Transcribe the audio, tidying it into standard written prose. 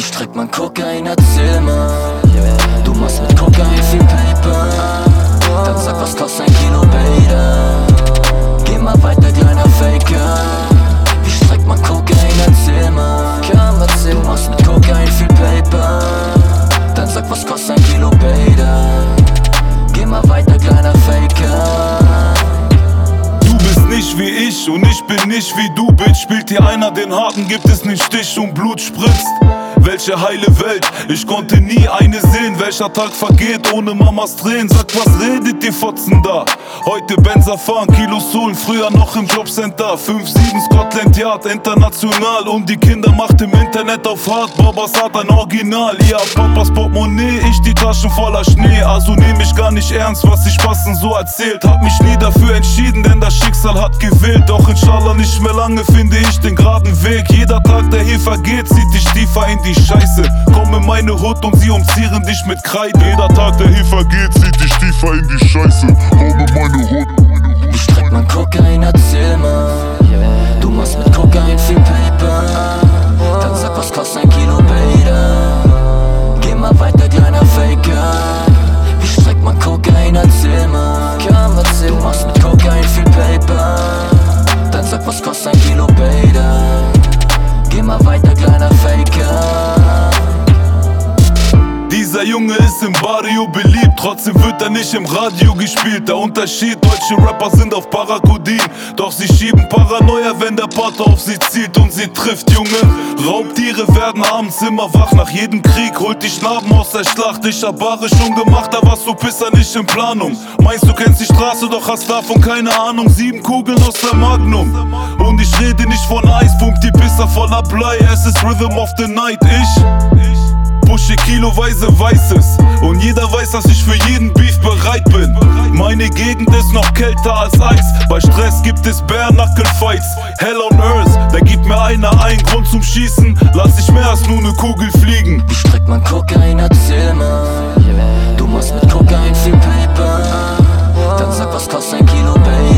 streckt man Kokain, erzähl mal. Du machst mit Kokain viel Paper. Dann sag, was kostet ein Kilo Bader? Geh mal weiter, kleiner Faker. Wie streckt man Kokain, erzähl mal. Du machst mit Kokain viel Paper. Dann sag, was kostet ein Kilo Bader? Geh mal weiter, kleiner Faker. Du bist nicht wie ich und ich bin nicht wie du, Bitch. Spielt hier einer den Harten, gibt es nen Stich und Blut spritzt. Welche heile Welt, ich konnte nie eine sehen. Welcher Tag vergeht ohne Mamas Tränen? Sag, was redet ihr Fotzen da? Heute Benzer fahren, Kilos holen, früher noch im Jobcenter. 5-7 Scotland Yard, international. Und die Kinder macht im Internet auf hart. Babas hat ein Original, ihr habt Papas Portemonnaie, ich die Taschen voller Schnee. Also nehm ich gar nicht ernst, was die Spasten so erzählt. Hab mich nie dafür entschieden, denn das Schicksal hat gewählt. Doch inshallah nicht mehr lange finde ich den geraden Weg. Jeder Tag, der hier vergeht, zieht dich tiefer in die Scheiße. Komm in meine Hut und sie umzieren dich mit Kreide. Jeder Tag, der hier vergeht, zieht dich tiefer in die Scheiße. Komm in meine Hut. Wie streckt man Kokain, erzähl mal. Du machst mit Kokain viel Paper. Dann sag, was kostet ein Kilo Bader? Geh mal weiter, kleiner Faker. Wie streckt man Kokain, erzähl mal. Du machst mit Kokain viel Paper. Dann sag, was kostet ein Kilo Bader? Geh mal weiter, kleiner Faker. Dieser Junge ist im Barrio beliebt, trotzdem wird er nicht im Radio gespielt. Der Unterschied, deutsche Rapper sind auf Parakodin. Doch sie schieben Paranoia, wenn der Partner auf sie zielt und sie trifft, Junge. Raubtiere werden abends immer wach, nach jedem Krieg holt die Narben aus der Schlacht. Ich hab Ware schon gemacht, da warst du Pisser nicht in Planung. Meinst du kennst die Straße, doch hast davon keine Ahnung. 7 Kugeln aus der Magnum. Und ich rede nicht von Eis, pumpt die Pisser voller Blei. Es ist Rhythm of the Night, pushe kiloweise Weißes und jeder weiß, dass ich für jeden Beef bereit bin. Meine Gegend ist noch kälter als Eis. Bei Stress gibt es Bare-Knuckle-Fights. Hell on Earth, da gibt mir einer einen Grund zum Schießen. Lass ich mehr als nur ne Kugel fliegen. Wie streckt man Kokain, erzähl mal. Du machst mit Kokain viel Paper. Dann sag, was kostet ein Kilo Bader?